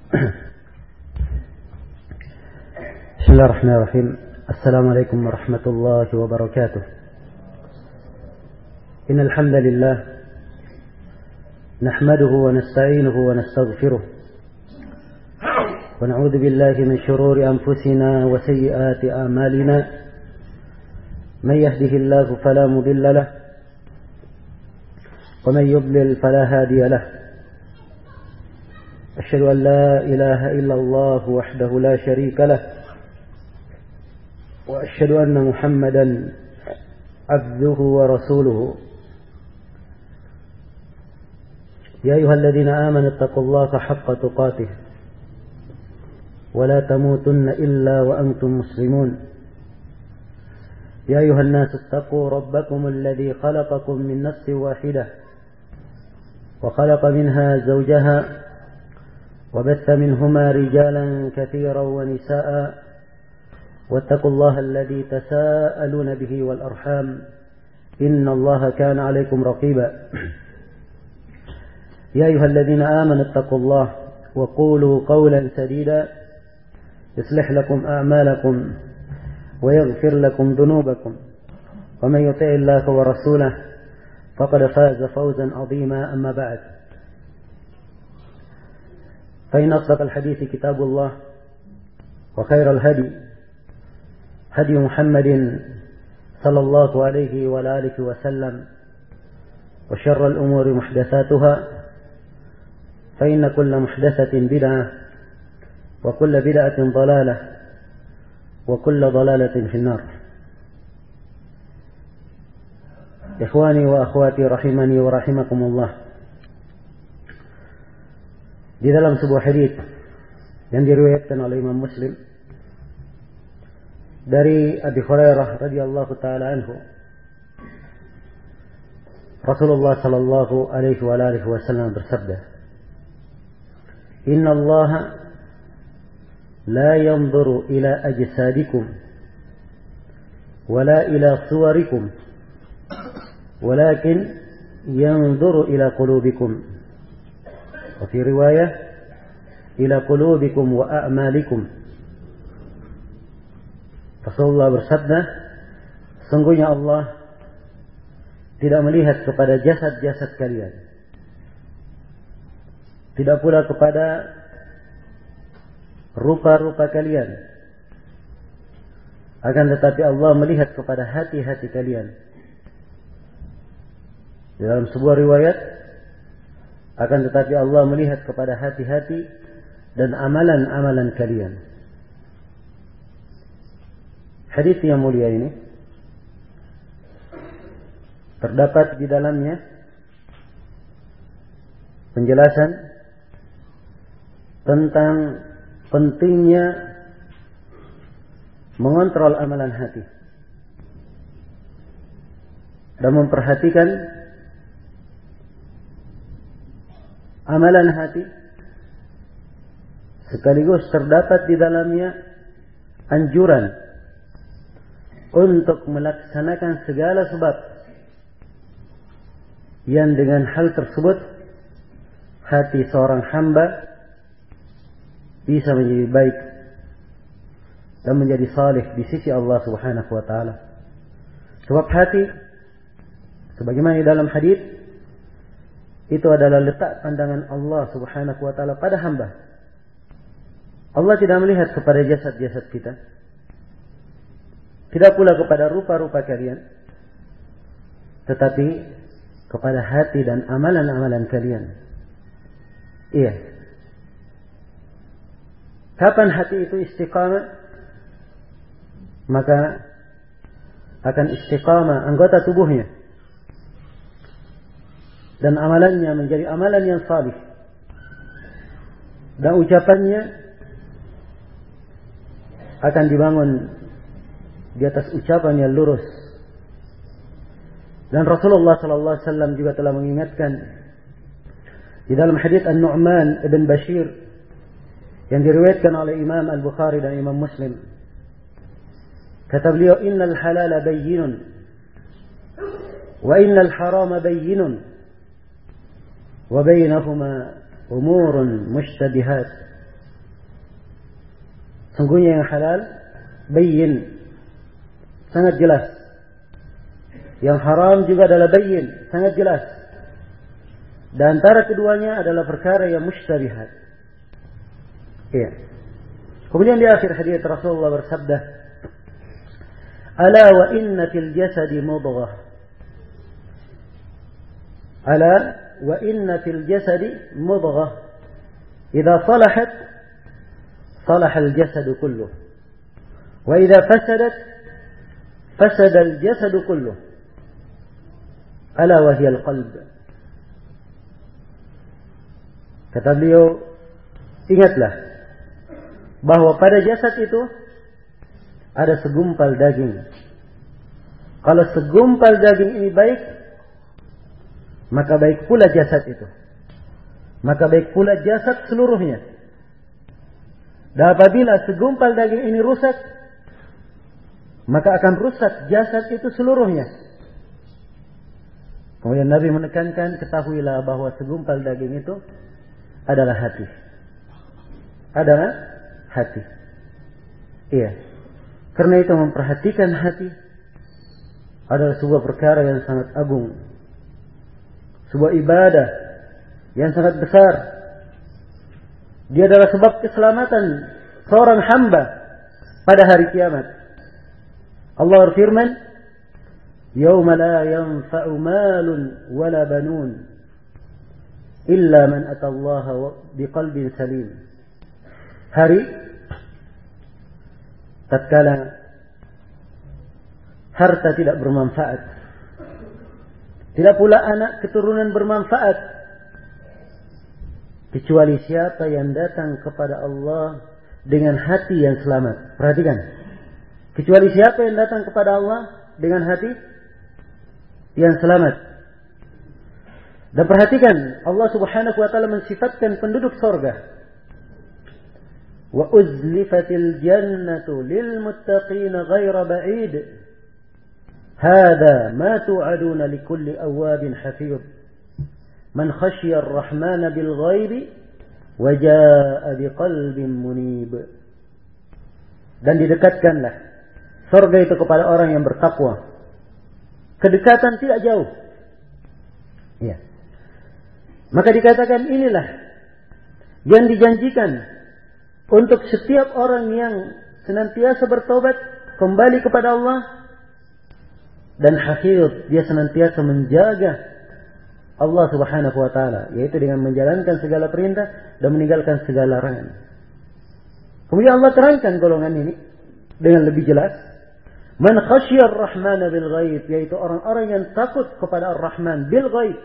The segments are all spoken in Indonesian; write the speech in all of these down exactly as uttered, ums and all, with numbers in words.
بسم الله الرحمن الرحيم. السلام عليكم ورحمة الله وبركاته. إن الحمد لله نحمده ونستعينه ونستغفره ونعوذ بالله من شرور أنفسنا وسيئات أعمالنا. من يهده الله فلا مضل له ومن يضلل فلا هادي له. أشهد أن لا إله إلا الله وحده لا شريك له وأشهد أن محمدا عبده ورسوله. يا أيها الذين آمنوا اتقوا الله حق تقاته ولا تموتن إلا وأنتم مسلمون. يا أيها الناس اتقوا ربكم الذي خلقكم من نفس واحدة وخلق منها زوجها وبث منهما رجالا كثيرا ونساء واتقوا الله الذي تساءلون به والأرحام إن الله كان عليكم رقيبا. يا أيها الذين آمنوا اتقوا الله وقولوا قولا سديدا يصلح لكم أعمالكم ويغفر لكم ذنوبكم ومن يطع الله ورسوله فقد فاز فوزا عظيما. أما بعد فإن أصدق الحديث كتاب الله وخير الهدي هدي محمد صلى الله عليه وآله وسلم وشر الأمور محدثاتها فإن كل محدثة بدعة وكل بدعة ضلالة وكل ضلالة في النار. إخواني وأخواتي رحمني ورحمكم الله. Di dalam sebuah hadits yang diriwayatkan oleh Imam Muslim dari Abi Hurairah radhiyallahu taala anhu, Rasulullah sallallahu alaihi wa alihi wasallam bersabda, "Inna Allah la yanzuru ila ajsadikum wala ila suwarikum walakin yanzuru ila qulubikum." وفي رواية إلى قلوبكم وأعمالكم. Rasulullah bersabda, sungguhnya Allah tidak melihat kepada jasad-jasad kalian, tidak pula kepada rupa-rupa kalian, akan tetapi Allah melihat kepada hati-hati kalian. Di dalam sebuah riwayat, akan tetapi Allah melihat kepada hati-hati dan amalan-amalan kalian. Hadis yang mulia ini terdapat di dalamnya penjelasan tentang pentingnya mengontrol amalan hati dan memperhatikan amalan hati, sekaligus terdapat di dalamnya anjuran untuk melaksanakan segala sebab yang dengan hal tersebut hati seorang hamba bisa menjadi baik dan menjadi salih di sisi Allah Subhanahu wa taala. Sebab hati, sebagaimana di dalam hadis, itu adalah letak pandangan Allah Subhanahu wa taala pada hamba. Allah tidak melihat kepada jasad-jasad kita, tidak pula kepada rupa-rupa kalian, tetapi kepada hati dan amalan-amalan kalian. Iya. Kapan hati itu istiqamah, maka akan istiqamah anggota tubuhnya dan amalannya menjadi amalan yang salih, dan ucapannya akan dibangun di atas ucapan yang lurus. Dan Rasulullah sallallahu alaihi wasallam juga telah mengingatkan di dalam hadits An-Nu'man ibn Bashir yang diriwayatkan oleh Imam Al-Bukhari dan Imam Muslim, kata beliau, "Innal halala bayyinun wa innal harama bayyinun wa bainahuma umurun mushtabihat Sungguhnya yang halal bayyin, sangat jelas. Yang haram juga adalah bayyin, sangat jelas. Dan antara keduanya adalah perkara yang mushtabihat. Iya. Kemudian di akhir hadis Rasulullah bersabda, "Ala wa inna fil jasadi mudghah." Ala wa inna fil jasadi mudghah. Idza salahat salaha al-jasadu kulluh. Wa idza fasadat fasada al-jasadu kulluh. Ala wa hiya al-qalb. Kata beliau, ingatlah bahwa pada jasad itu ada segumpal daging. Kalau segumpal daging ini baik, maka baik pula jasad itu. Maka baik pula jasad seluruhnya. Dan apabila segumpal daging ini rusak, maka akan rusak jasad itu seluruhnya. Kemudian Nabi menekankan, ketahuilah bahwa segumpal daging itu adalah hati. Adalah hati. Iya. Karena itu memperhatikan hati adalah sebuah perkara yang sangat agung. Sebuah ibadah yang sangat besar. Dia adalah sebab keselamatan seorang hamba pada hari kiamat. Allah berfirman, "Yauma la yanfa'u malun wala banun illa man atallaha biqalbin salim." Hari tatkala harta tidak bermanfaat, tidak pula anak keturunan bermanfaat, kecuali siapa yang datang kepada Allah dengan hati yang selamat. Perhatikan. Kecuali siapa yang datang kepada Allah dengan hati yang selamat. Dan perhatikan, Allah Subhanahu wa taala mensifatkan penduduk surga. Wa uzlifatil jannatu lil muttaqin ghaira ba'id. Hada ma tu'aduna likulli awwabin hafidh. Man khashiya ar-rahman bil ghaibi wa jaa'a biqalbin munib. Dan didekatkanlah surga itu kepada orang yang bertakwa. Kedekatan tidak jauh. Ya. Maka dikatakan inilah yang dijanjikan untuk setiap orang yang senantiasa bertobat kembali kepada Allah dan hafidh, dia senantiasa menjaga Allah Subhanahu wa taala, yaitu dengan menjalankan segala perintah dan meninggalkan segala larangan. Kemudian Allah terangkan golongan ini dengan lebih jelas. Man khasyiyar rahman bil ghaib, yaitu orang-orang yang takut kepada Ar-Rahman bil ghaib.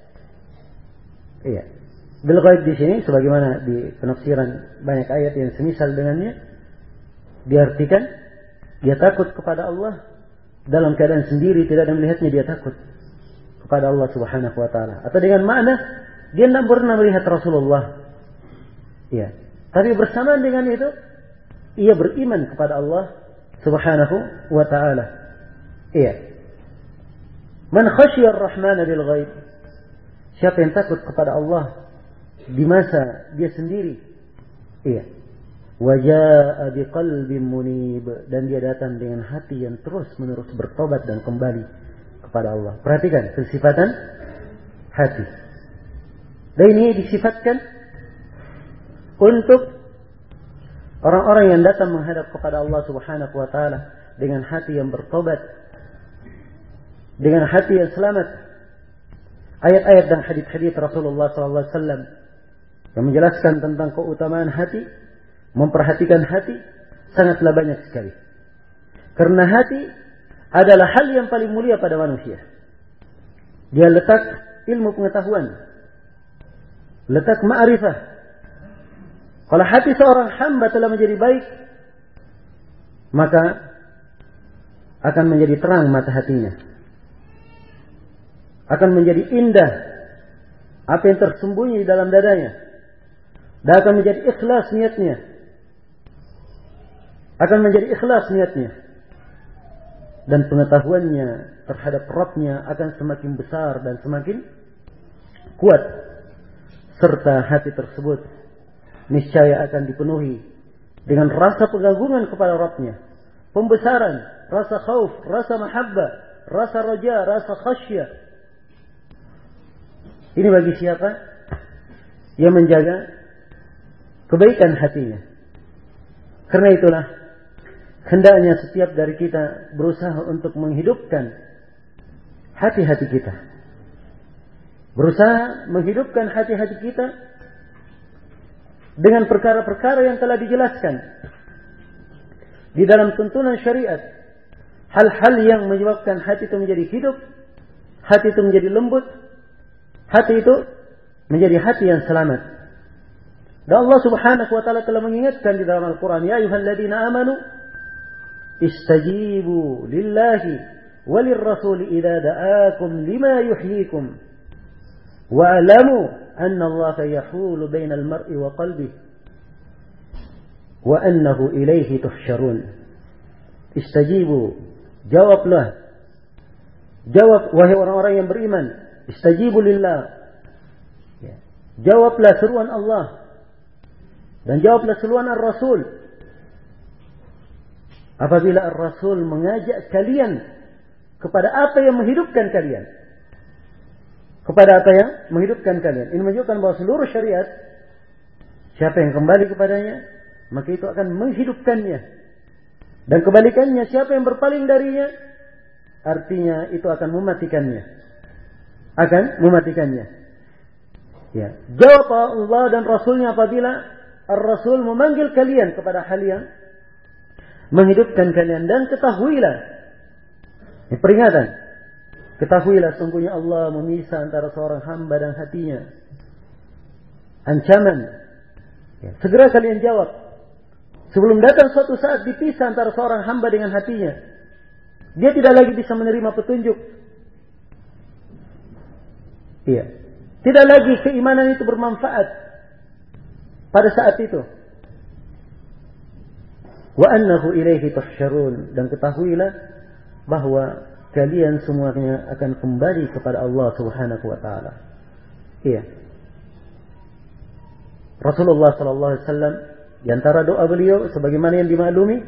Iya. Bil ghaib di sini sebagaimana di penafsiran banyak ayat yang semisal dengannya diartikan dia takut kepada Allah dalam keadaan sendiri, tidak ada melihatnya dia takut kepada Allah Subhanahu wa taala. Atau dengan makna dia tidak pernah melihat Rasulullah. Iya. Tapi bersamaan dengan itu ia beriman kepada Allah Subhanahu wa taala. Iya. Man khasyiya ar-Rahman bil ghaib. Siapa yang takut kepada Allah di masa dia sendiri. Iya. Wa jaa'a biqalbin munib, dan dia datang dengan hati yang terus-menerus bertobat dan kembali kepada Allah. Perhatikan kensifatan hati. Dan ini disifatkan untuk orang-orang yang datang menghadap kepada Allah Subhanahu wa taala dengan hati yang bertobat, dengan hati yang selamat. Ayat-ayat dan hadis-hadis Rasulullah sallallahu alaihi wasallam yang menjelaskan tentang keutamaan hati, memperhatikan hati sangatlah banyak sekali. Karena hati adalah hal yang paling mulia pada manusia. Dia letak ilmu pengetahuan, letak ma'rifah. Kalau hati seorang hamba telah menjadi baik, maka akan menjadi terang mata hatinya. Akan menjadi indah apa yang tersembunyi di dalam dadanya. Dan akan menjadi ikhlas niatnya. Akan menjadi ikhlas niatnya. Dan pengetahuannya terhadap Rabbnya akan semakin besar dan semakin kuat. Serta hati tersebut niscaya akan dipenuhi dengan rasa pengagungan kepada Rabbnya, pembesaran, rasa khauf, rasa mahabbah, rasa raja, rasa khasyah. Ini bagi siapa yang menjaga kebaikan hatinya. Karena itulah hendaknya setiap dari kita berusaha untuk menghidupkan hati-hati kita. Berusaha menghidupkan hati-hati kita dengan perkara-perkara yang telah dijelaskan di dalam tuntunan syariat. Hal-hal yang menyebabkan hati itu menjadi hidup, hati itu menjadi lembut, hati itu menjadi hati yang selamat. Dan Allah Subhanahu wa taala telah mengingatkan di dalam Al-Qur'an, ya ayyuhalladzina amanu istajibu lillahi walir rasul idza da'akum lima yuhyikum wa'lamu anna Allah yahulu bainal mar'i wa qalbihi wa annahu ilaihi tuhsyarun. Istajibu, jawablah, jawab wahai orang-orang yang beriman. Istajibu lillah, jawablah seruan Allah dan jawablah seruan Ar-Rasul. Apabila Ar-Rasul mengajak kalian kepada apa yang menghidupkan kalian, kepada apa yang menghidupkan kalian, ini menunjukkan bahwa seluruh syariat, siapa yang kembali kepadanya, maka itu akan menghidupkannya. Dan kebalikannya, siapa yang berpaling darinya, artinya itu akan mematikannya. Akan mematikannya. Ya. Jawab Allah dan Rasulnya apabila Ar-Rasul memanggil kalian kepada hal yang menghidupkan kalian. Dan ketahuilah, ini peringatan, ketahuilah sungguhnya Allah memisah antara seorang hamba dan hatinya. Ancaman. Ya. Segera kalian jawab. Sebelum datang suatu saat dipisah antara seorang hamba dengan hatinya. Dia tidak lagi bisa menerima petunjuk. Iya. Tidak lagi keimanan itu bermanfaat pada saat itu. Wa annahu ilaihi tuhsyarun. Dan ketahuilah bahwa kalian semuanya akan kembali kepada Allah Subhanahu wa taala. Iya. Rasulullah sallallahu alaihi wasallam di antara doa beliau sebagaimana yang dimaklumi,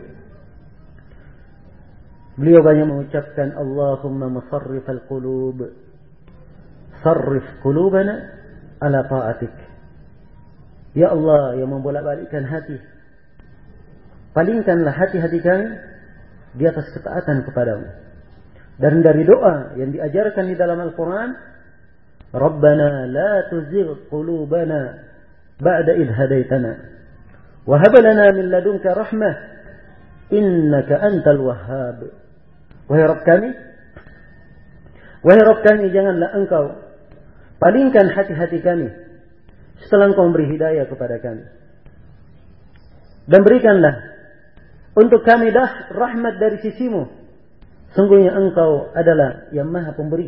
beliau banyak mengucapkan Allahumma musarrifal qulub, sarrif qulubana ala ta'atik. Ya Allah yang membolak-balikkan hati, palingkanlah hati-hati kami di atas ketaatan kepadamu. Dan dari doa yang diajarkan di dalam Al-Quran, Rabbana la tuzigh qulubana ba'da idh hadaitana wa hab lana min ladunka rahmah innaka antal wahhab. Wahai Rabb kami, wahai Rabb kami, janganlah engkau palingkan hati-hati kami setelah engkau memberi hidayah kepada kami. Dan berikanlah untuk kami dah rahmat dari sisimu. Sungguhnya engkau adalah yang maha pemberi.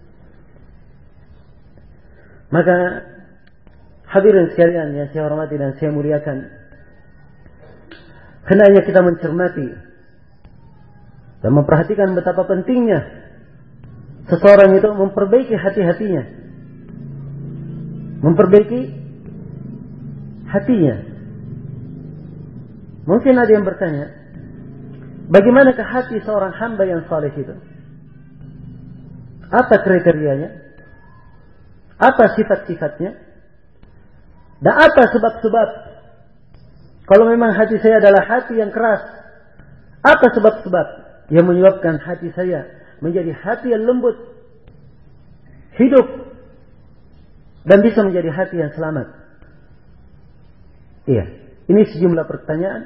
Maka hadirin sekalian yang saya hormati dan saya muliakan, hendaknya kita mencermati dan memperhatikan betapa pentingnya seseorang itu memperbaiki hati-hatinya. Memperbaiki hatinya. Mungkin ada yang bertanya, bagaimanakah hati seorang hamba yang saleh itu? Apa kriterianya? Apa sifat-sifatnya? Dan apa sebab-sebab? Kalau memang hati saya adalah hati yang keras, apa sebab-sebab yang menyebabkan hati saya menjadi hati yang lembut, hidup, dan bisa menjadi hati yang selamat? Iya, ini sejumlah pertanyaan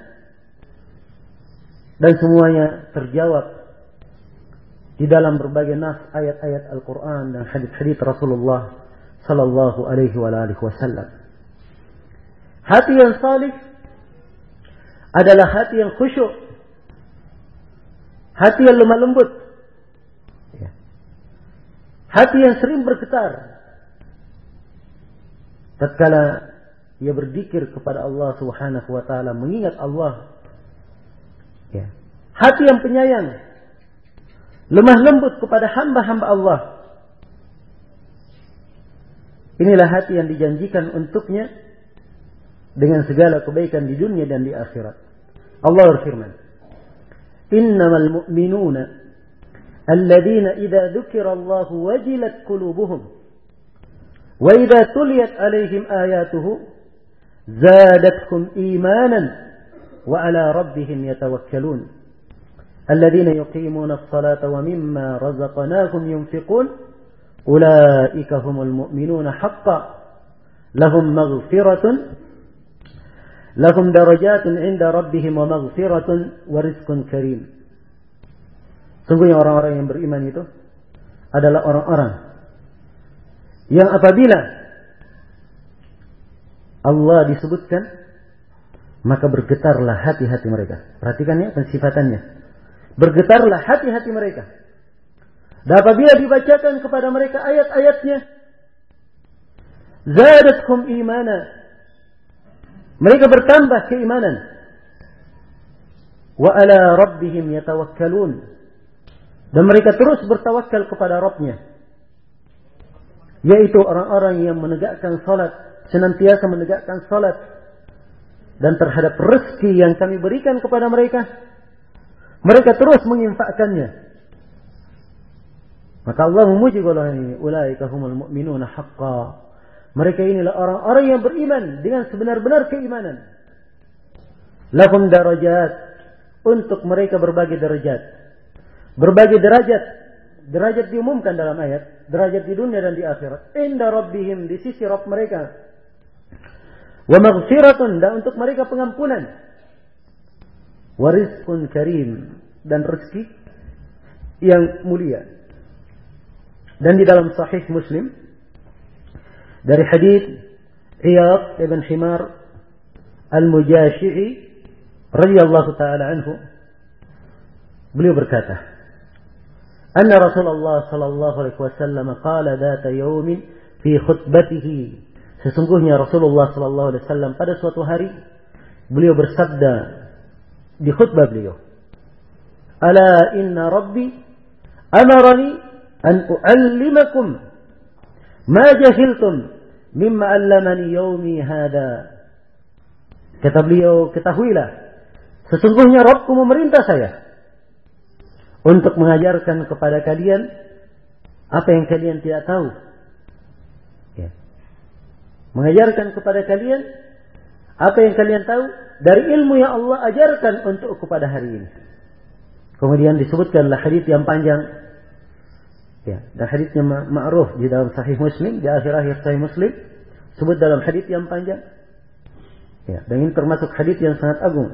dan semuanya terjawab di dalam berbagai nas ayat-ayat Al-Quran dan hadis-hadis Rasulullah Sallallahu Alaihi Wasallam. Hati yang salih adalah hati yang khusyuk, hati yang lemah lembut, hati yang sering bergetar tatkala ia berzikir kepada Allah Subhanahu wa taala, mengingat Allah. Ya. Hati yang penyayang, lemah lembut kepada hamba-hamba Allah. Inilah hati yang dijanjikan untuknya dengan segala kebaikan di dunia dan di akhirat. Allah berfirman, "Innamal mu'minuna alladzina idza dzukirallahu wajilat qulubuhum wa idza tuliyat 'alaihim ayatuhu zadatuhum imanan wa 'ala rabbihim yatawakkalun alladzina yuqimuna as-salata wa mimma razaqnahum yunfiqun ulaika humul mu'minuna haqqan lahum maghfiratun lahum darajatun 'inda rabbihim wa maghfiratun wa rizqun karim." Sungguhnya orang-orang yang beriman itu adalah orang-orang yang apabila Allah disebutkan maka bergetarlah hati-hati mereka. Perhatikan ya pensifatannya. Bergetarlah hati-hati mereka. Dan apabila dibacakan kepada mereka ayat-ayatnya, zadatuhum imana, mereka bertambah keimanan. Wa ala rabbihim yatawakkalun, dan mereka terus bertawakal kepada Rabbnya, yaitu orang-orang yang menegakkan salat, senantiasa menegakkan salat, dan terhadap rezeki yang kami berikan kepada mereka, mereka terus menginfakkannya. Maka Allah memuji golongan ini, ulaika humul mu'minuna haqqan. Mereka inilah orang-orang yang beriman dengan sebenar-benar keimanan. Lahum darajat, untuk mereka berbagai derajat. Berbagai derajat. Derajat diumumkan dalam ayat, derajat di dunia dan di akhirat. Inda rabbihim, di sisi Rabb mereka. Wa maghfiratun, dan untuk mereka pengampunan. Wa rizqun karim, dan rezeki yang mulia. Dan di dalam Sahih Muslim dari hadits Iyad ibn Himar al-Mujashi'i radhiyallahu taala anhu, beliau berkata, "Anna Rasulullah sallallahu alaihi wasallam qala dzata yaumin fi khutbatihi." Sesungguhnya Rasulullah sallallahu alaihi wasallam pada suatu hari beliau bersabda di khutbah beliau, "Ala inna rabbi amarani an u'allimakum ma jahiltum mimma 'allamani yaumi hada." Kata beliau, ketahuilah, sesungguhnya Rabbku memerintah saya untuk mengajarkan kepada kalian apa yang kalian tidak tahu. Ya. Mengajarkan kepada kalian apa yang kalian tahu dari ilmu yang Allah ajarkan untuk kepada hari ini. Kemudian disebutkanlah hadits yang panjang. Ya, dan haditsnya ma'ruf di dalam Sahih Muslim, di akhir-akhir Sahih Muslim sebut dalam hadits yang panjang. Ya, dan ini termasuk hadits yang sangat agung.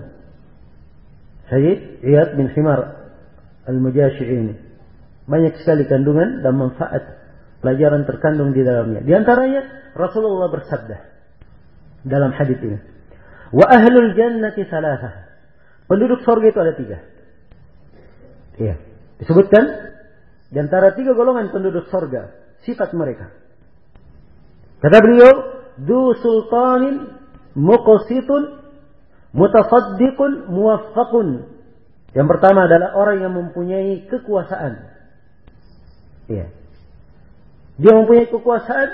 Hadits Iyad bin Himar al-Mujashi'i ini banyak sekali kandungan dan manfaat pelajaran terkandung di dalamnya. Di antaranya Rasulullah bersabda dalam hadits ini, "Wa ahlul jannati salasah." Penduduk surga itu ada tiga. Iya, disebutkan di antara tiga golongan penduduk surga, sifat mereka. Kata beliau, "Du sultanin muqsitun mutasaddiqun muwaffaqun." Yang pertama adalah orang yang mempunyai kekuasaan. Iya. Dia mempunyai kekuasaan,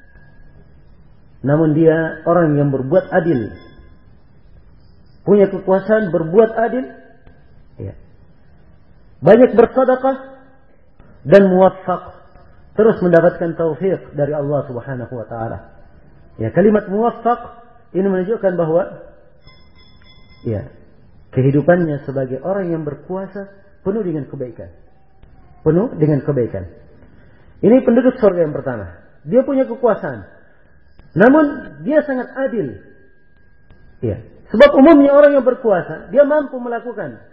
namun dia orang yang berbuat adil. Punya kekuasaan, berbuat adil. Iya. Banyak bersedekah dan muwaffaq, terus mendapatkan taufik dari Allah Subhanahu wa taala. Ya, kalimat muwaffaq ini menunjukkan bahwa ya, kehidupannya sebagai orang yang berkuasa penuh dengan kebaikan. Penuh dengan kebaikan. Ini penduduk surga yang pertama. Dia punya kekuasaan, namun dia sangat adil. Ya, sebab umumnya orang yang berkuasa, dia mampu melakukan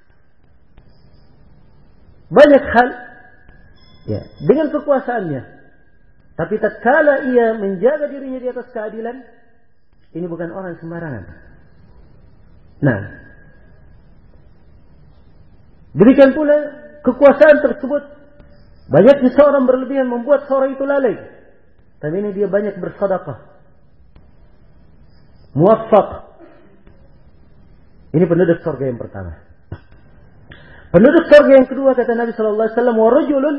banyak hal ya, dengan kekuasaannya. Tapi tatkala ia menjaga dirinya di atas keadilan, ini bukan orang sembarangan. Nah, demikian pula kekuasaan tersebut, banyaknya seorang berlebihan membuat seorang itu lalai. Tapi ini dia banyak bersedekah, muwaffaq. Ini penduduk surga yang pertama. Penduduk surga yang kedua, kata Nabi sallallahu alaihi wasallam, "Wa rajulun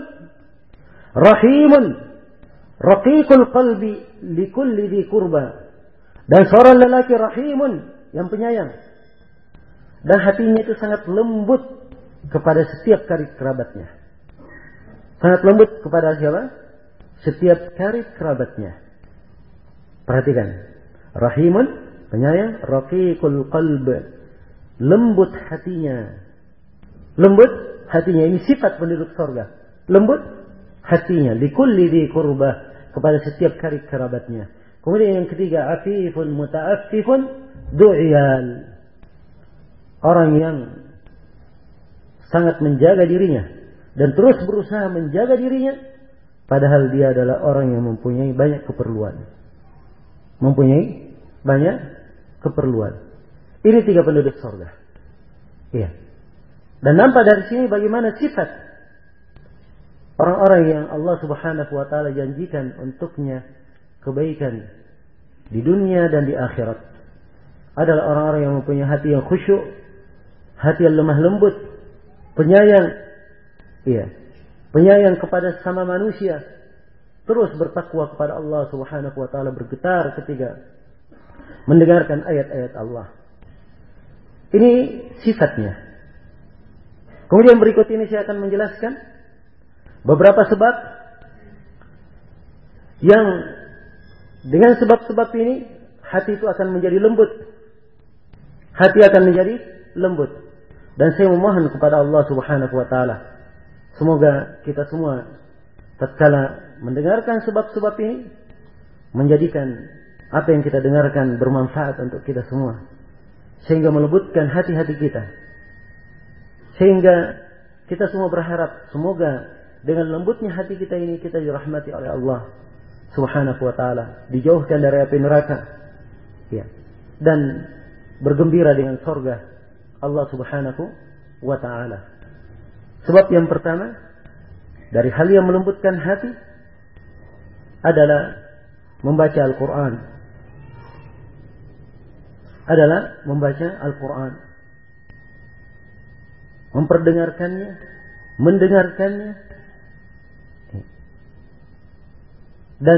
rahimun raqiqul qalbi likulli dhi qurba." Dan seorang lelaki rahimun, yang penyayang. Dan hatinya itu sangat lembut kepada setiap karib kerabatnya. Sangat lembut kepada siapa? Setiap karib kerabatnya. Perhatikan. Rahimun, penyayang, raqiqul qalb. Lembut hatinya. Lembut hatinya. Ini sifat penduduk surga. Lembut hatinya. Likulli di qurbah. Kepada setiap karib kerabatnya. Kemudian yang ketiga, afifun muta'affifun du'iyal. Orang yang sangat menjaga dirinya dan terus berusaha menjaga dirinya, padahal dia adalah orang yang mempunyai banyak keperluan. Mempunyai banyak keperluan. Ini tiga penduduk surga. Iya. Dan nampak dari sini bagaimana sifat orang-orang yang Allah Subhanahu wa taala janjikan untuknya kebaikan di dunia dan di akhirat. Adalah orang-orang yang mempunyai hati yang khusyuk, hati yang lemah lembut, penyayang, iya, penyayang kepada sesama manusia, terus bertakwa kepada Allah Subhanahu wa taala, bergetar ketika mendengarkan ayat-ayat Allah. Ini sifatnya. Kemudian berikut ini saya akan menjelaskan beberapa sebab yang dengan sebab-sebab ini hati itu akan menjadi lembut. Hati akan menjadi lembut. Dan saya memohon kepada Allah Subhanahu wa taala, semoga kita semua tatkala mendengarkan sebab-sebab ini menjadikan apa yang kita dengarkan bermanfaat untuk kita semua, sehingga melembutkan hati-hati kita. Sehingga kita semua berharap semoga dengan lembutnya hati kita ini kita dirahmati oleh Allah Subhanahu wa taala, dijauhkan dari api neraka, ya, dan bergembira dengan surga Allah Subhanahu wa taala. Sebab yang pertama dari hal yang melembutkan hati adalah membaca Al-Quran. Adalah membaca Al-Quran. Memperdengarkannya, mendengarkannya, dan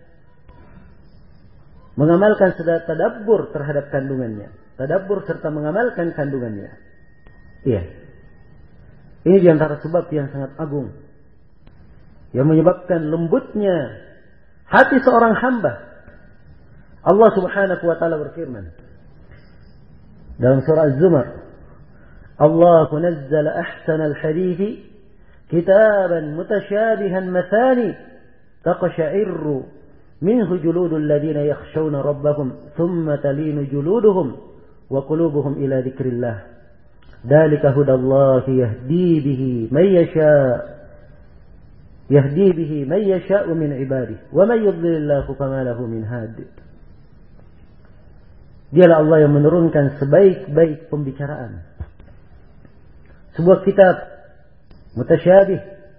mengamalkan serta tadabbur terhadap kandungannya. Tadabbur serta mengamalkan kandungannya. Iya. Ini diantara sebab yang sangat agung yang menyebabkan lembutnya hati seorang hamba. Allah Subhanahu wa taala berfirman dalam surah Az-Zumar, Allah nazzala ahsanal hadithi kitaban mutasyabihan mathani taqsha'irru minhu juludul ladina yakhshawna rabbahum thumma talinu juluduhum wa qulubuhum ila dzikrillah dzalika hudallahi yahdi bihi man yasha' yahdi bihi man yasha'u min ibadihi wa man yudlilillahu fama lahu min had. Dialah Allah yang menurunkan sebaik-baik pembicaraan, sebuah kitab mutasyabih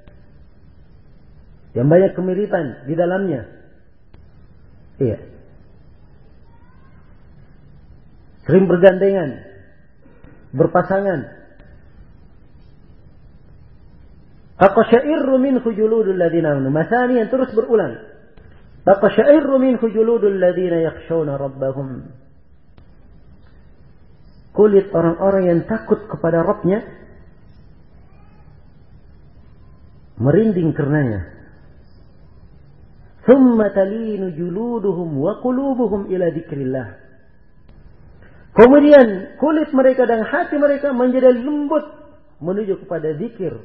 yang banyak kemiripan di dalamnya. Iya. Sering bergandengan, berpasangan. Taqsha'irru minhu juludul ladina amanu. Masani yang terus berulang. Taqsha'irru minhu juludul ladina yakhshawna rabbahum. Kulit orang-orang yang takut kepada Rabbnya merinding karenanya. Thumma talinu juluduhum wa qulubuhum ila dzikrillah. Kemudian kulit mereka dan hati mereka menjadi lembut menuju kepada zikir.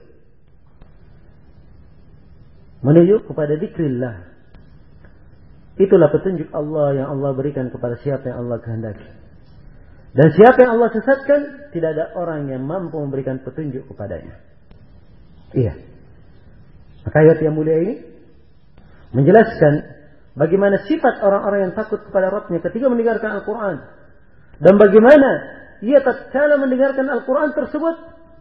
Menuju kepada zikrillah. Itulah petunjuk Allah yang Allah berikan kepada siapa yang Allah kehendaki. Dan siapa yang Allah sesatkan, tidak ada orang yang mampu memberikan petunjuk kepadanya. Iya. Maka ayat yang mulia ini menjelaskan bagaimana sifat orang-orang yang takut kepada Rabbnya ketika mendengarkan Al-Quran. Dan bagaimana ia tatkala mendengarkan Al-Quran tersebut,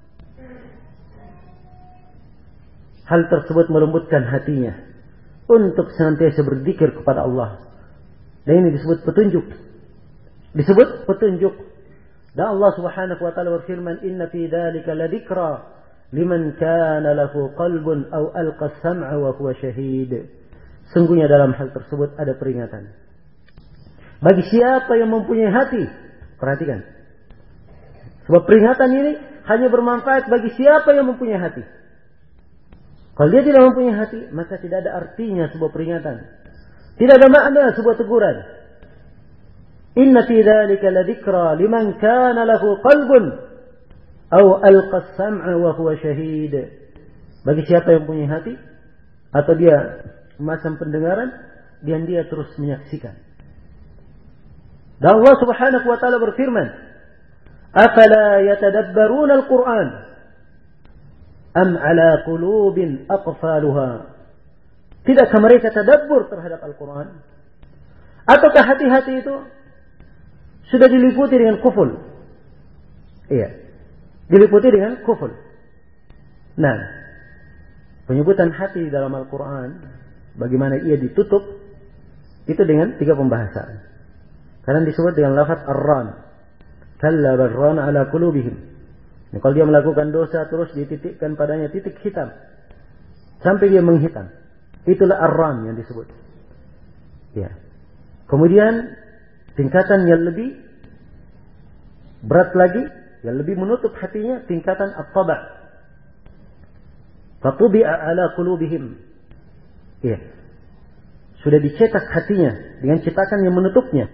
hal tersebut melembutkan hatinya untuk senantiasa berzikir kepada Allah. Dan ini disebut petunjuk. Disebut petunjuk. Dan Allah Subhanahu wa taala berfirman, "Inna fi dzalika ladzikra liman kana lahu qalbun aw alqa as-sam'a wa huwa syahid." Sungguhnya dalam hal tersebut ada peringatan Bagi siapa yang mempunyai hati, perhatikan. Sebab peringatan ini hanya bermanfaat bagi siapa yang mempunyai hati. Kalau dia tidak mempunyai hati, maka tidak ada artinya sebuah peringatan. Tidak ada makna sebuah teguran. Inna fi dzalika ladzikra liman kana lahu qalbun aw alqa as-sam'a wa huwa shahid. Bagi siapa yang mempunyai hati atau dia memasang pendengaran dan dia terus menyaksikan. Dan Allah Subhanahu wa taala berfirman, "Afala yatadabbaruna al-Qur'an am 'ala qulubin aqfaluha?" Tidakkah mereka tadabbur terhadap Al-Quran? Ataukah hati-hati itu sudah diliputi dengan kuful? Iya, diliputi dengan kuful. Nah, penyebutan hati dalam Al-Quran, bagaimana ia ditutup, itu dengan tiga pembahasan. Karena disebut dengan lafaz ar-ran. Kalla barrana ala qulubihim. Nah, kalau dia melakukan dosa terus dititikkan padanya titik hitam sampai dia menghitam. Itulah ar-ran yang disebut. Ya. Kemudian tingkatan yang lebih berat lagi, yang lebih menutup hatinya, tingkatan at-taba'. Fatubi'a ala qulubihim. Ya. Sudah dicetak hatinya dengan cetakan yang menutupnya.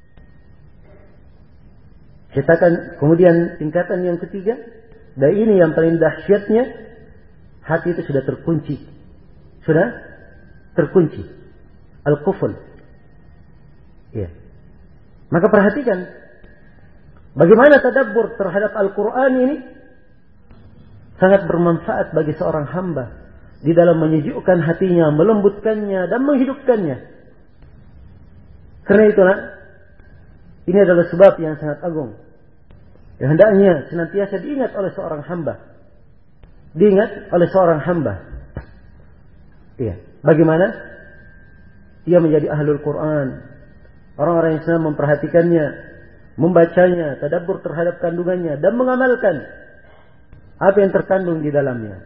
Cetakan, kemudian tingkatan yang ketiga, dan ini yang paling dahsyatnya, hati itu sudah terkunci. Sudah terkunci. Al-Qufl. Ya. Maka perhatikan bagaimana tadabbur terhadap Al-Quran ini sangat bermanfaat bagi seorang hamba di dalam menyejukkan hatinya, melembutkannya dan menghidupkannya. Karena itulah ini adalah sebab yang sangat agung yang hendaknya senantiasa diingat oleh seorang hamba. Diingat oleh seorang hamba. Iya. Bagaimana ia menjadi ahlul Quran, orang-orang yang senang memperhatikannya, membacanya, tadabbur terhadap kandungannya dan mengamalkan apa yang terkandung di dalamnya.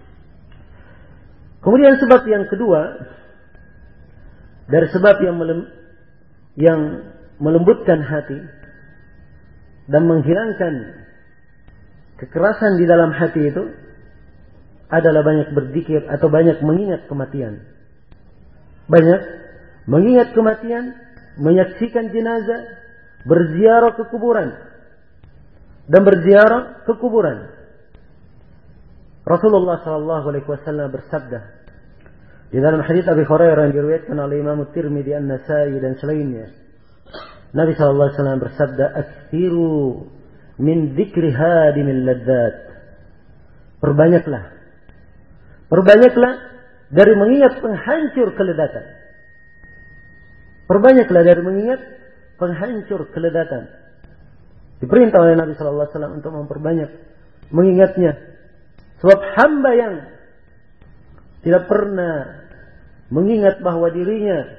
Kemudian sebab yang kedua dari sebab yang melem- yang melembutkan hati dan menghilangkan kekerasan di dalam hati itu adalah banyak berzikir atau banyak mengingat kematian. Banyak mengingat kematian, menyaksikan jenazah, berziarah ke kuburan dan berziarah ke kuburan. Rasulullah sallallahu alaihi wasallam bersabda di dalam hadis Abi Hurairah yang diriwayatkan oleh Imam Tirmidzi, An-Nasa'i dan selainnya. Nabi sallallahu alaihi wasallam bersabda, "Aktsiru min dzikri hadimil ladzat." Perbanyaklah Perbanyaklah dari mengingat penghancur kelezatan. Perbanyaklah dari mengingat penghancur kelezatan. Diperintah oleh Nabi sallallahu alaihi wasallam untuk memperbanyak mengingatnya. Sebab hamba yang tidak pernah mengingat bahwa dirinya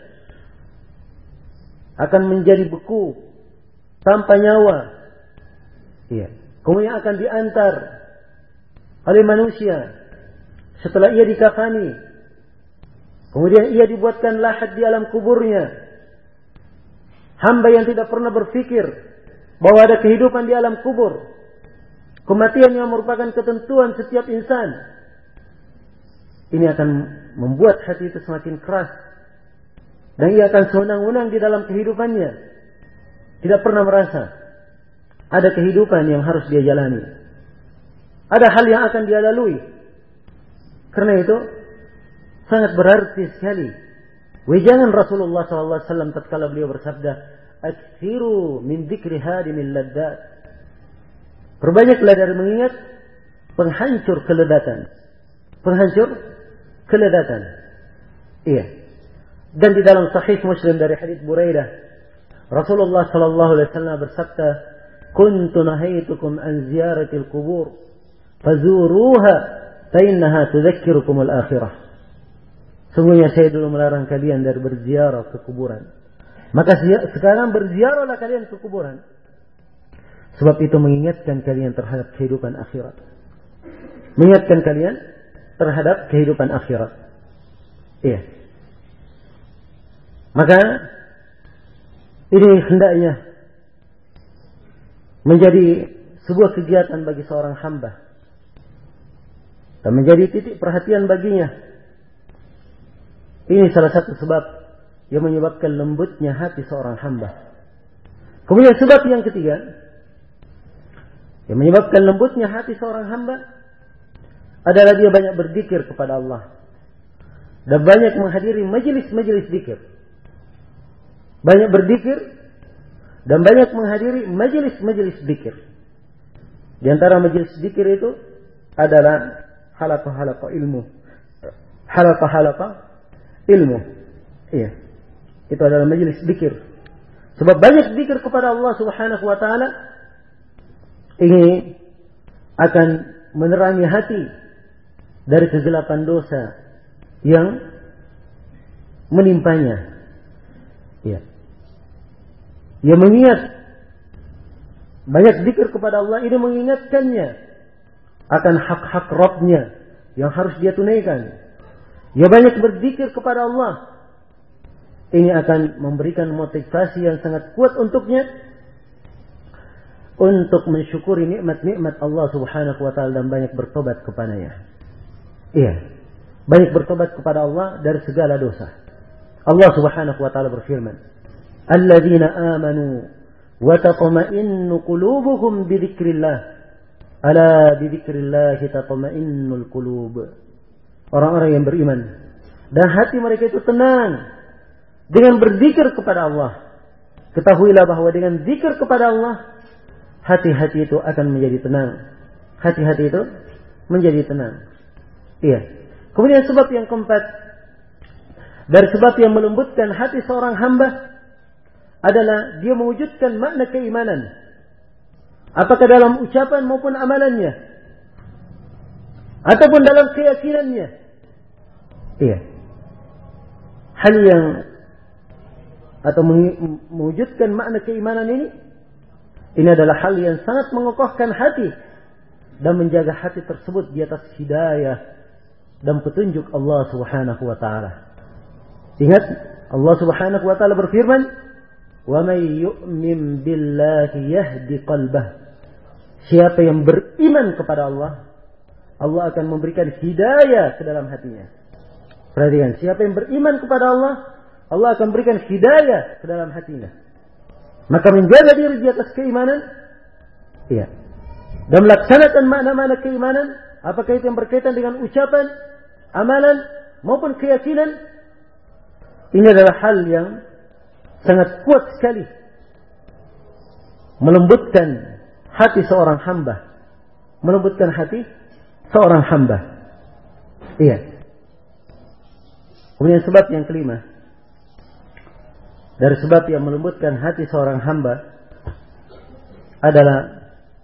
akan menjadi beku tanpa nyawa, iya, kemudian akan diantar oleh manusia setelah ia dikafani, kemudian ia dibuatkan lahat di alam kuburnya. Hamba yang tidak pernah berpikir bahwa ada kehidupan di alam kubur, kematian yang merupakan ketentuan setiap insan, ini akan membuat hati itu semakin keras dan ia akan sewenang-wenang di dalam kehidupannya, tidak pernah merasa ada kehidupan yang harus dia jalani, ada hal yang akan dia lalui. Karena itu sangat berarti sekali wejangan Rasulullah sallallahu alaihi wasallam tatkala beliau bersabda, "Aktsiru min dzikri hadimil ladzat." Perbanyaklah dari mengingat penghancur kelezatan. Penghancur kelezatan. Iya. Dan di dalam Sahih Muslim dari hadits Buraidah, Rasulullah sallallahu alaihi wasallam bersabda, "Kuntu nahaitukum an ziyaratil qubur, fazuruha." Fainnaha tudzakkirukumul akhirah. Sungguhnya saya dulu melarang kalian dari berziarah ke kuburan. Maka sekarang berziarahlah kalian ke kuburan. Sebab itu mengingatkan kalian terhadap kehidupan akhirat. Mengingatkan kalian terhadap kehidupan akhirat. Iya. Maka Ini hendaknya menjadi sebuah kegiatan bagi seorang hamba dan menjadi titik perhatian baginya. Ini salah satu sebab yang menyebabkan lembutnya hati seorang hamba. Kemudian sebab yang ketiga yang menyebabkan lembutnya hati seorang hamba adalah dia banyak berzikir kepada Allah dan banyak menghadiri majelis-majelis zikir. Banyak berzikir dan banyak menghadiri majelis-majelis zikir. Di antara majelis zikir itu adalah halaqah-halaqah ilmu. Halaqah-halaqah ilmu. Iya. Itu adalah majelis zikir. Sebab banyak zikir kepada Allah Subhanahu wa taala ini akan menerangi hati dari kegelapan dosa yang menimpanya. Ya. Dia mengingat banyak zikir kepada Allah ini mengingatkannya akan hak-hak Rabb-Nya yang harus dia tunaikan. Dia banyak berzikir kepada Allah. Ini akan memberikan motivasi yang sangat kuat untuknya untuk mensyukuri nikmat-nikmat Allah Subhanahu wa taala dan banyak bertobat kepadanya. Iya. Banyak bertobat kepada Allah dari segala dosa. Allah Subhanahu wa taala berfirman, "Alladzina amanu wa tatma'innu qulubuhum bi dzikrillah. Ala bi dzikrillah tatma'innul qulub." Orang-orang yang beriman dan hati mereka itu tenang dengan berzikir kepada Allah. Ketahuilah bahwa dengan zikir kepada Allah, hati-hati itu akan menjadi tenang. Hati-hati itu menjadi tenang. Iya. Kemudian sebab yang keempat, dari sebab yang melembutkan hati seorang hamba adalah dia mewujudkan makna keimanan. Apakah dalam ucapan maupun amalannya, ataupun dalam keyakinannya. Iya. Hal yang atau mewujudkan makna keimanan ini, ini adalah hal yang sangat mengokohkan hati dan menjaga hati tersebut di atas hidayah dan petunjuk Allah Subhanahu wa taala. Ingat, Allah Subhanahu wa taala berfirman, "Wa may yu'min billahi yahdi qalbah." Siapa yang beriman kepada Allah, Allah akan memberikan hidayah ke dalam hatinya. Perhatikan, siapa yang beriman kepada Allah, Allah akan berikan hidayah ke dalam hatinya. Maka menjaga diri di atas keimanan, iya, dan melaksanakan makna-makna keimanan, apakah itu yang berkaitan dengan ucapan, amalan, maupun keyakinan, ini adalah hal yang sangat kuat sekali melembutkan hati seorang hamba. Melembutkan hati seorang hamba. Iya. Kemudian sebab yang kelima, dari sebab yang melembutkan hati seorang hamba adalah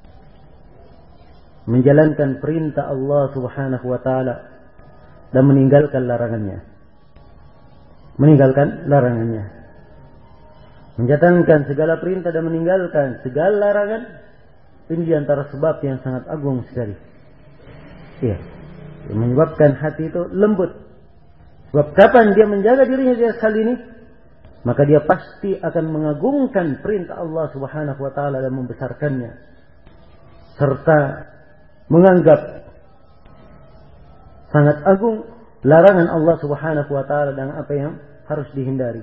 menjalankan perintah Allah Subhanahu wa taala dan meninggalkan larangannya. Meninggalkan larangannya. Menjalankan segala perintah dan meninggalkan segala larangan, ini di antara sebab yang sangat agung sekali. Iya. Yang menyebabkan hati itu lembut. Sebab kapan dia menjaga dirinya dari hal ini, maka dia pasti akan mengagungkan perintah Allah Subhanahu wa taala dan membesarkannya, serta menganggap sangat agung larangan Allah Subhanahu wa taala dan apa yang harus dihindari.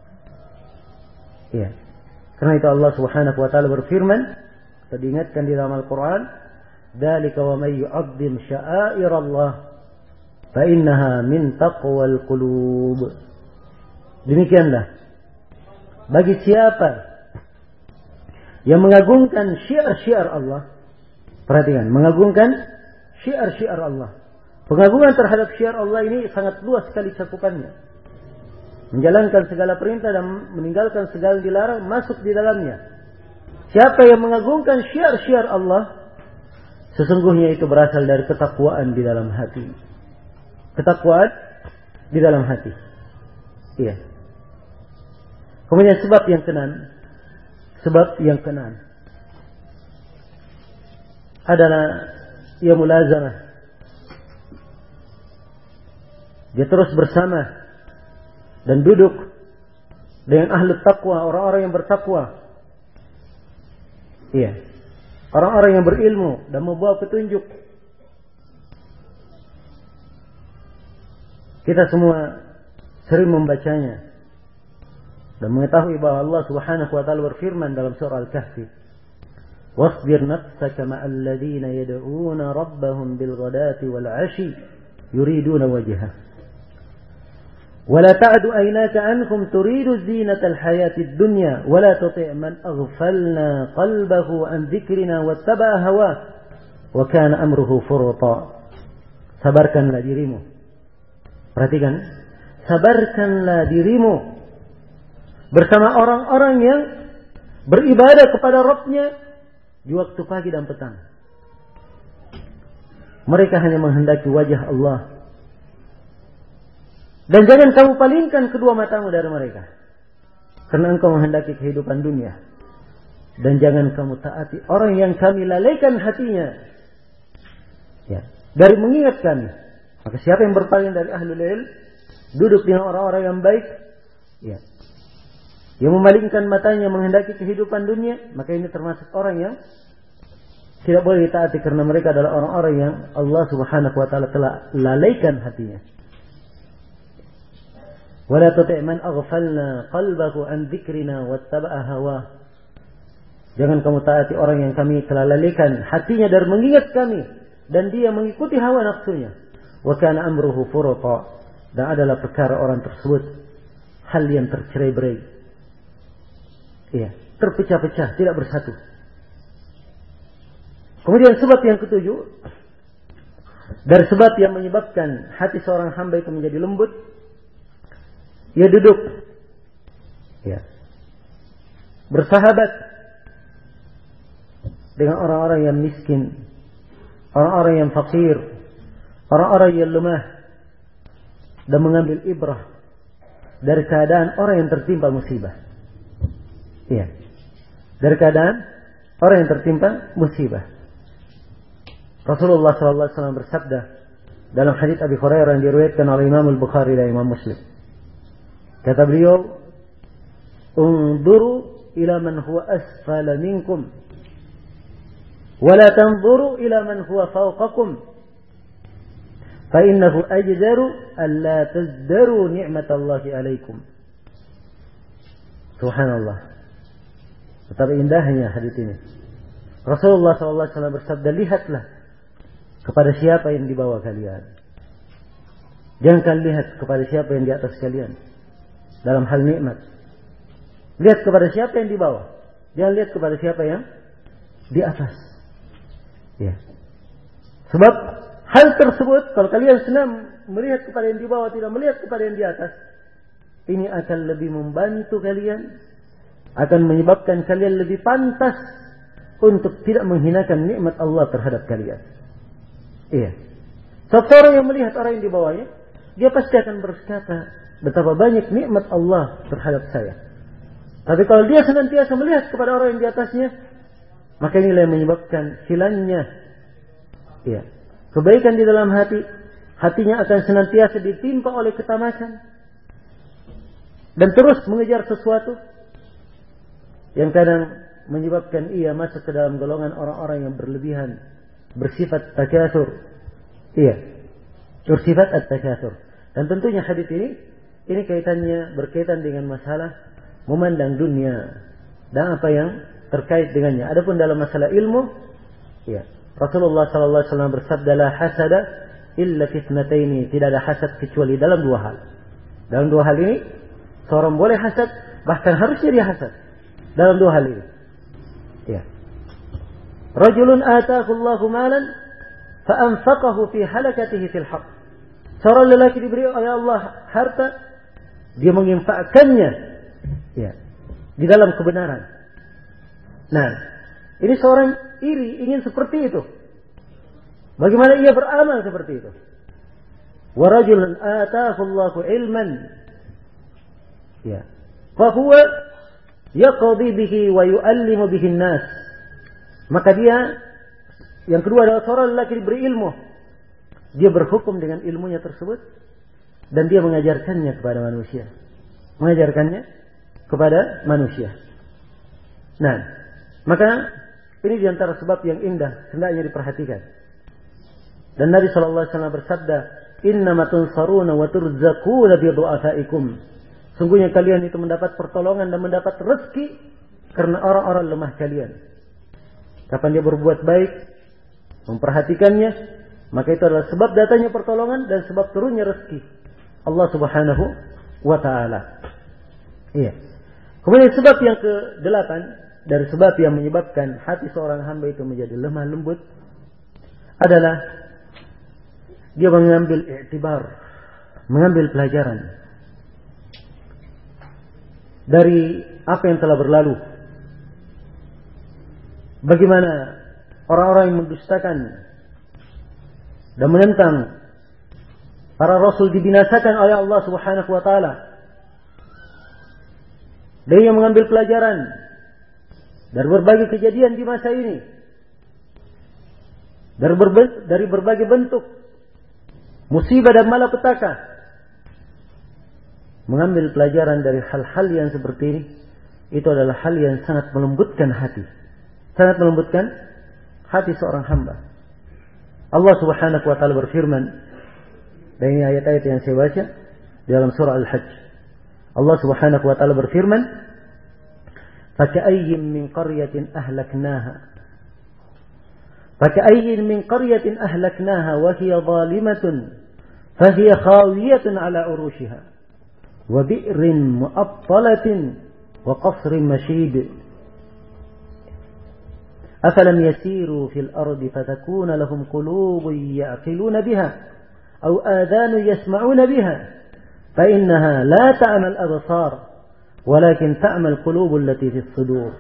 Ya. Karena itu Allah Subhanahu wa taala berfirman, tadi ingatkan di dalam Al-Qur'an, "Dzalika wa may yu'azzim sya'airallah fa innaha min taqwal qulub." Demikianlah bagi siapa yang mengagungkan syiar-syiar Allah. Perhatikan, mengagungkan syiar-syiar Allah. Pengagungan terhadap syiar Allah ini sangat luas sekali cakupannya. Menjalankan segala perintah dan meninggalkan segala dilarang masuk di dalamnya. Siapa yang mengagungkan syiar-syiar Allah, sesungguhnya itu berasal dari ketakwaan di dalam hati. Ketakwaan di dalam hati. Iya. Kemudian sebab yang keenam, sebab yang keenam adalah ia mulazamah. Dia terus bersama dan duduk dengan ahli taqwa, orang-orang yang bertakwa. Iya. Orang-orang yang berilmu dan membawa petunjuk. Kita semua sering membacanya dan mengetahui bahwa Allah Subhanahu wa taala berfirman dalam surah Al-Kahfi, "Wasbir nafsaka ma'al ladzina yad'una rabbahum bil ghadati wal 'ashi yuriduna wajha." ولا تعد عيناك عنهم تريد زينة الحياة الدنيا ولا تطع من أغفلنا قلبه عن ذكرنا واتبع هواه وكان أمره فرطا. Sabarkanlah dirimu. Perhatikan, sabarkanlah dirimu bersama orang-orang yang beribadah kepada Rabb-Nya di waktu pagi dan petang. Mereka hanya menghendaki wajah Allah. Dan jangan kamu palingkan kedua matamu dari mereka, karena engkau menghendaki kehidupan dunia. Dan jangan kamu taati orang yang kami lalaikan hatinya, ya, dari mengingat kami. Maka siapa yang berpaling dari ahlul ilm, duduk dengan orang-orang yang baik, ya, yang memalingkan matanya menghendaki kehidupan dunia, maka ini termasuk orang yang tidak boleh ditaati, karena mereka adalah orang-orang yang Allah Subhanahu wa taala telah lalaikan hatinya. ولا تطع من أغفلنا قلبه عن ذكرنا واتبع هواه. Jangan kamu taati orang yang kami telah lalaikan hatinya dari mengingat kami dan dia mengikuti hawa nafsunya. Wa kana amruhu furata. Dan adalah perkara orang tersebut hal yang tercerai-berai. Iya, terpecah-pecah, tidak bersatu. Kemudian sebab yang ketujuh, dari sebab yang menyebabkan hati seorang hamba itu menjadi lembut, ia duduk, ya, bersahabat dengan orang-orang yang miskin, orang-orang yang fakir, orang-orang yang lemah, dan mengambil ibrah dari keadaan orang yang tertimpa musibah. Iya, dari keadaan orang yang tertimpa musibah. Rasulullah sallallahu alaihi wasallam bersabda dalam hadits Abi Hurairah yang diriwayatkan oleh Imam Al-Bukhari dan Imam Muslim. Kata beliau, "Unzuru ila man huwa asfala minkum, wa la tanzuru ila man huwa fawqakum, fa innahu ajdaru an la tazdaru ni'matallahi 'alaikum." Subhanallah. Betapa indahnya hadis ini. Rasulullah sallallahu alaihi wasallam bersabda, "Lihatlah kepada siapa yang di bawah kalian. Jangan kalian lihat kepada siapa yang di atas kalian. Dalam hal nikmat, lihat kepada siapa yang di bawah. Jangan lihat kepada siapa yang di atas. Ya. Sebab hal tersebut, kalau kalian senang melihat kepada yang di bawah, tidak melihat kepada yang di atas, ini akan lebih membantu kalian, akan menyebabkan kalian lebih pantas untuk tidak menghinakan nikmat Allah terhadap kalian. Iya. Seorang yang melihat orang yang di bawahnya, dia pasti akan berkata, betapa banyak nikmat Allah terhadap saya. Tapi kalau dia senantiasa melihat kepada orang yang di atasnya, maka inilah yang menyebabkan hilangnya, ya, kebaikan di dalam hati. Hatinya akan senantiasa ditimpa oleh ketamakan dan terus mengejar sesuatu yang kadang menyebabkan ia masuk ke dalam golongan orang-orang yang berlebihan, bersifat takatsur. Iya, bersifat at-takatsur. Dan tentunya hadis ini Ini kaitannya berkaitan dengan masalah memandang dunia dan apa yang terkait dengannya. Adapun dalam masalah ilmu, ya, Rasulullah sallallahu alaihi wasallam bersabda, "La hasada illa fi ithnataini." Tidak ada hasad kecuali dalam dua hal. Dalam dua hal ini seorang boleh hasad, bahkan harusnya dia hasad. Dalam dua hal ini. Ya. Rajulun ataahu Allahu malan fa anfaqahu fi halakatihi fil haqq. Seorang lelaki diberi oleh Allah harta, dia menginfakkannya, ya, di dalam kebenaran. Nah, ini seorang iri ingin seperti itu. Bagaimana ia beramal seperti itu? Wa rajulun ataahu Allahu ilman, ya, fa huwa yaqdi bihi wa yu'allimu bihi an-nas. Maka dia, yang kedua adalah seorang lelaki diberi ilmu, dia berhukum dengan ilmunya tersebut dan dia mengajarkannya kepada manusia. Mengajarkannya kepada manusia. Nah, maka ini diantara sebab yang indah hendaknya diperhatikan. Dan Nabi shallallahu alaihi wasallam bersabda, "Innama tunsaruna wa turzaquna bi du'afaikum." Sungguhnya kalian itu mendapat pertolongan dan mendapat rezeki karena orang-orang lemah kalian. Kapan dia berbuat baik, memperhatikannya, maka itu adalah sebab datangnya pertolongan dan sebab turunnya rezeki Allah Subhanahu wa taala. Iya. Kemudian sebab yang kedelapan dari sebab yang menyebabkan hati seorang hamba itu menjadi lemah lembut adalah dia mengambil i'tibar, mengambil pelajaran dari apa yang telah berlalu. Bagaimana orang-orang yang mendustakan dan menentang para rasul dibinasakan oleh Allah Subhanahu wa taala. Dia mengambil pelajaran dari berbagai kejadian di masa ini. Dari, berbe- dari berbagai bentuk musibah dan malapetaka. Mengambil pelajaran dari hal-hal yang seperti ini, itu adalah hal yang sangat melembutkan hati. Sangat melembutkan hati seorang hamba. Allah Subhanahu wa taala berfirman, dan ini ayat-ayat yang saya baca dalam surah Al-Hajj. Allah Subhanahu wa taala berfirman, "Faka'ayyin min qaryatin ahlaknaha Faka'ayyin min qaryatin ahlaknaha wa hiya zalimatun fa hiya khawiyatun 'ala urushiha wa bi'rin mu'attalatin wa qasrin mashid." أفلم يسيروا في الأرض فتكون لهم قلوب يعقلون بها أو آذان يسمعون بها فإنها لا تعمى الأبصار ولكن تعمى القلوب التي في الصدور.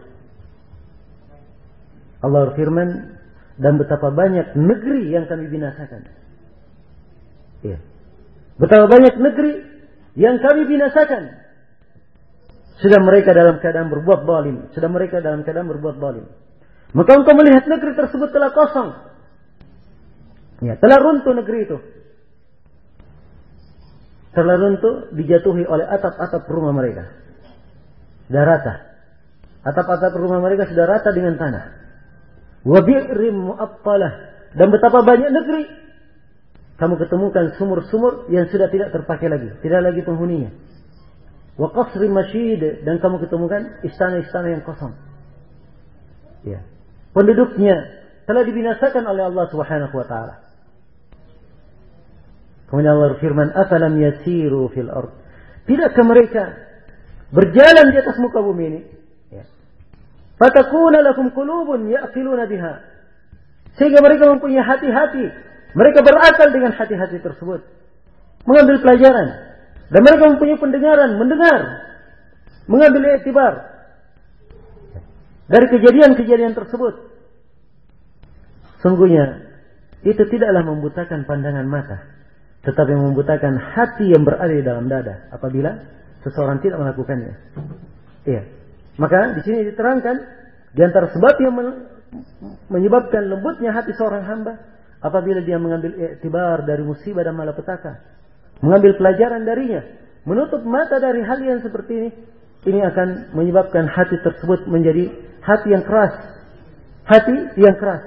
Allah berfirman, dan betapa banyak negeri yang kami binasakan. Ya. Betapa banyak negeri yang kami binasakan. Sudah mereka dalam keadaan berbuat zalim, sudah mereka dalam keadaan berbuat zalim. Maka engkau melihat negeri tersebut telah kosong. Ya, telah runtuh negeri itu. Telah runtuh, dijatuhi oleh atap-atap rumah mereka. Sudah rata. Atap-atap rumah mereka sudah rata dengan tanah. Wa bi'rim mu'attalah. Dan betapa banyak negeri kamu ketemukan sumur-sumur yang sudah tidak terpakai lagi, tidak lagi penghuninya. Wa qasri mashid, dan kamu ketemukan istana-istana yang kosong. Ya. Penduduknya telah dibinasakan oleh Allah Subhanahu wa taala. Kemudian Allah berfirman, "Afalam yasiru fil ard." Tidakkah mereka berjalan di atas muka bumi ini? Ya. Fatakuna lahum qulubun ya'qiluna biha. Sehingga mereka mempunyai hati-hati. Mereka berakal dengan hati-hati tersebut. Mengambil pelajaran. Dan mereka mempunyai pendengaran, mendengar. Mengambil iktibar dari kejadian-kejadian tersebut. Sungguhnya itu tidaklah membutakan pandangan mata, tetapi membutakan hati yang berada di dalam dada apabila seseorang tidak melakukannya. Iya. Maka di sini diterangkan di antara sebab yang menyebabkan lembutnya hati seorang hamba apabila dia mengambil iktibar dari musibah dan malapetaka, mengambil pelajaran darinya, menutup mata dari hal yang seperti ini. Ini akan menyebabkan hati tersebut menjadi hati yang keras. Hati yang keras.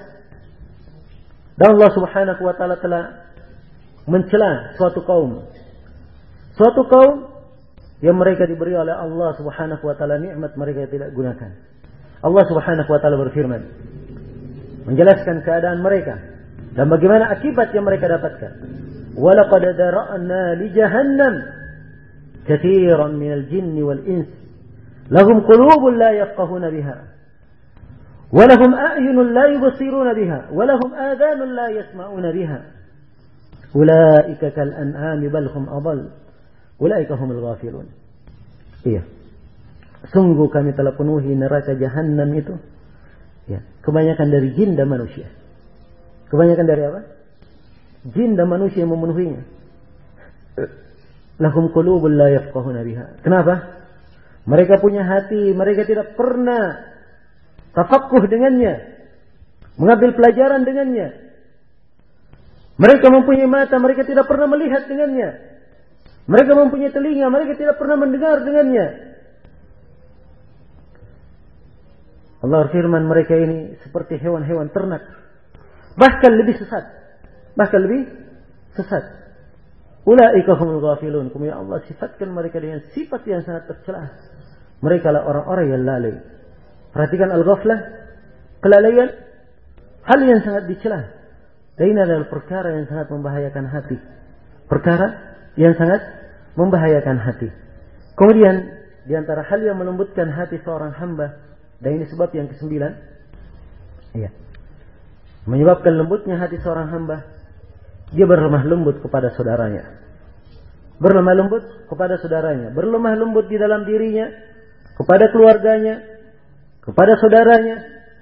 Dan Allah Subhanahu wa taala telah mencela suatu kaum. Suatu kaum yang mereka diberi oleh Allah Subhanahu wa taala nikmat mereka tidak gunakan. Allah Subhanahu wa taala berfirman, menjelaskan keadaan mereka dan bagaimana akibat yang mereka dapatkan. Wa laqad dara'na li jahannam katsiran minal jinni wal ins lahum qulubun la yafqahuna biha wa lahum a'yunun la yubsiruna biha wa lahum adhanun la yasma'una biha ulaika kal an'ami bal hum adall ulaika humul ghafilun. Iya, sungguh kami telah penuhi neraka jahanam itu, ya, kebanyakan dari jin dan manusia. Kebanyakan dari apa? Jin dan manusia yang memenuhinya. Lahum qulubun la yafqahuna biha. Kenapa? Mereka punya hati, mereka tidak pernah tafaqquh dengannya, mengambil pelajaran dengannya. Mereka mempunyai mata, mereka tidak pernah melihat dengannya. Mereka mempunyai telinga, mereka tidak pernah mendengar dengannya. Allah firman mereka ini seperti hewan-hewan ternak. Bahkan lebih sesat. Bahkan lebih sesat. Ulaika humul ghafilun. Kemudian Allah sifatkan mereka dengan sifat yang sangat tercela. Mereka lah orang-orang yang lalai. Perhatikan al-ghaflah, kelalaian, hal yang sangat dicela. Dan ini adalah perkara yang sangat membahayakan hati. Perkara yang sangat membahayakan hati. Kemudian di antara hal yang melembutkan hati seorang hamba, dan ini sebab yang kesembilan, iya, menyebabkan lembutnya hati seorang hamba, dia berlemah lembut kepada saudaranya. Berlemah lembut kepada saudaranya, berlemah lembut di dalam dirinya, kepada keluarganya, kepada saudaranya.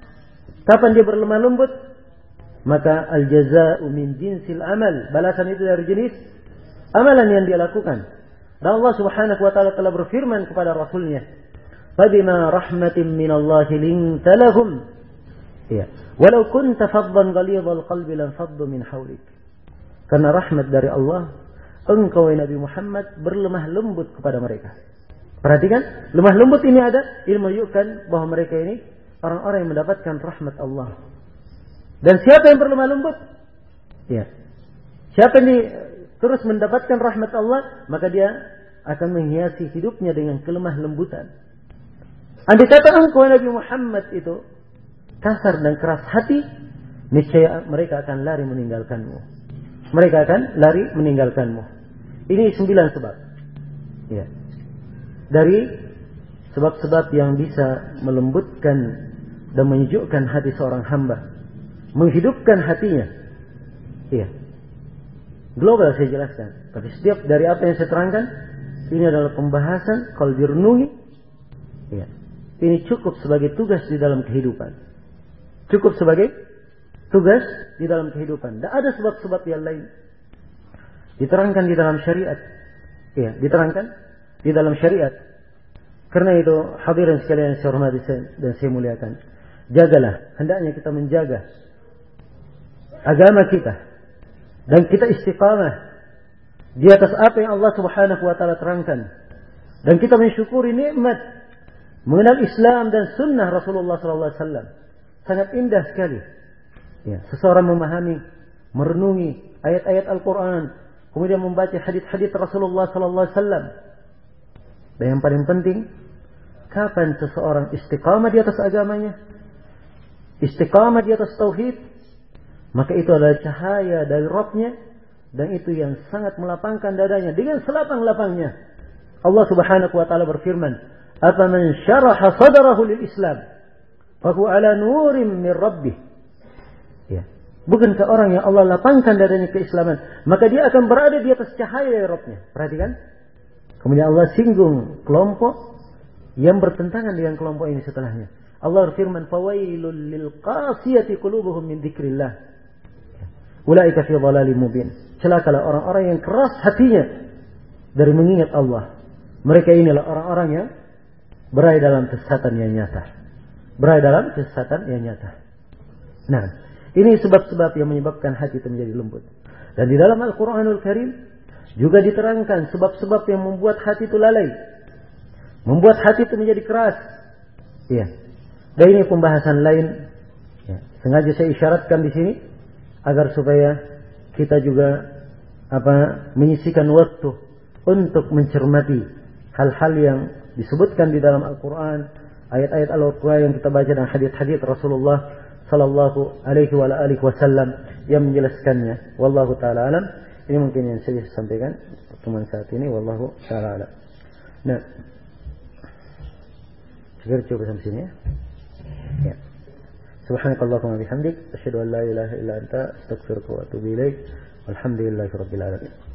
Kapan dia berlemah lembut? Maka al-jaza'u min jinsil amal. Balasan itu dari jenis amalan yang dia lakukan. Dan Allah Subhanahu wa taala telah berfirman kepada Rasulnya, "Fabima rahmatin minallahi linta lahum." Ya, walau kunta faddan ghalidhal qalbi lan faddu min hawlik. Karena rahmat dari Allah, engkau Nabi Muhammad berlemah lembut kepada mereka. Perhatikan, lemah lembut ini ada, ini menunjukkan bahwa mereka ini orang-orang yang mendapatkan rahmat Allah. Dan siapa yang berlemah lembut? Ya. Siapa yang di, terus mendapatkan rahmat Allah, maka dia akan menghiasi hidupnya dengan kelemah lembutan. Andai kata engkau Nabi Muhammad itu kasar dan keras hati, niscaya mereka akan lari meninggalkanmu. Mereka akan lari meninggalkanmu. Ini sembilan sebab. Ya. Dari sebab-sebab yang bisa melembutkan dan menyejukkan hati seorang hamba, menghidupkan hatinya. Iya. Global saya jelaskan. Tapi setiap dari apa yang saya terangkan, ini adalah pembahasan kalau direnungi. Iya. Ini cukup sebagai tugas di dalam kehidupan. Cukup sebagai tugas di dalam kehidupan. Dan ada sebab-sebab yang lain. Diterangkan di dalam syariat. Iya, diterangkan di dalam syariat. Karena itu hadirin sekalian yang saya hormati dan saya muliakan, jagalah, hendaknya kita menjaga agama kita dan kita istiqamah di atas apa yang Allah Subhanahu wa taala terangkan, dan kita mensyukuri nikmat mengenal Islam dan sunnah Rasulullah sallallahu alaihi wasallam. Sangat indah sekali. Ya, seseorang memahami, merenungi ayat-ayat Al-Qur'an, kemudian membaca hadis-hadis Rasulullah sallallahu alaihi wasallam. Dan yang paling penting, kapan seseorang istiqamah di atas agamanya, istiqamah di atas tauhid, maka itu adalah cahaya dari Rabb-nya, dan itu yang sangat melapangkan dadanya dengan selapang-lapangnya. Allah Subhanahu wa taala berfirman, "Afaman syaraha sadrahu lil Islam, fa huwa ala nurin min rabbih." Ya. Bukankah orang yang Allah lapangkan dadanya keislaman, maka dia akan berada di atas cahaya dari Rabb-nya. Perhatikan. Kemudian Allah singgung kelompok yang bertentangan dengan kelompok ini setelahnya. Allah berfirman, "Fawailul lil qasiyati qulubuhum min dzikrillah. Ulaika fi dhalalin mubin." Celakalah orang-orang yang keras hatinya dari mengingat Allah. Mereka inilah orang-orang yang berada dalam kesesatan yang nyata. Berada dalam kesesatan yang nyata. Nah, ini sebab-sebab yang menyebabkan hati itu menjadi lembut. Dan di dalam Al-Quranul Karim juga diterangkan sebab-sebab yang membuat hati itu lalai, membuat hati itu menjadi keras. Ya. Dan ini pembahasan lain. Ya. Sengaja saya isyaratkan di sini agar supaya kita juga apa menyisikan waktu untuk mencermati hal-hal yang disebutkan di dalam Al-Quran, ayat-ayat Al-Quran yang kita baca dan hadis-hadis Rasulullah Sallallahu Alaihi Wasallam yang menjelaskannya. Wallahu taala alam. Ini mungkin yang saya sampaikan pertemuan saat ini. Wallahu ta'ala alam. Nah, segera cukup sampai sini ya. Ya. Subhanakallahumma bihamdik, asyhadu an la ilaha illa anta, astaghfiruka wa atubu ilaik. Walhamdulillahirabbil alamin.